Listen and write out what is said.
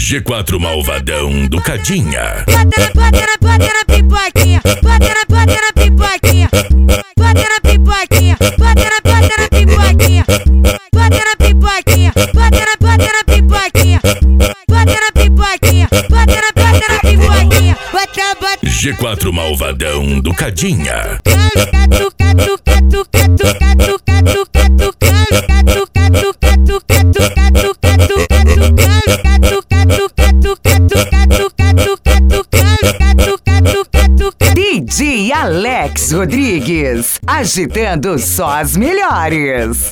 G4 Malvadão do Cadinha. Bota na pipoquinha, bota na pipoquinha, bota na pipoquinha, bota na pipoquinha, bota na pipoquinha, bota na pipoquinha, bota na pipoquinha, bota na pipoquinha, bota. G4 Malvadão do Cadinha. DJ Alex Rodrigues, agitando só as melhores.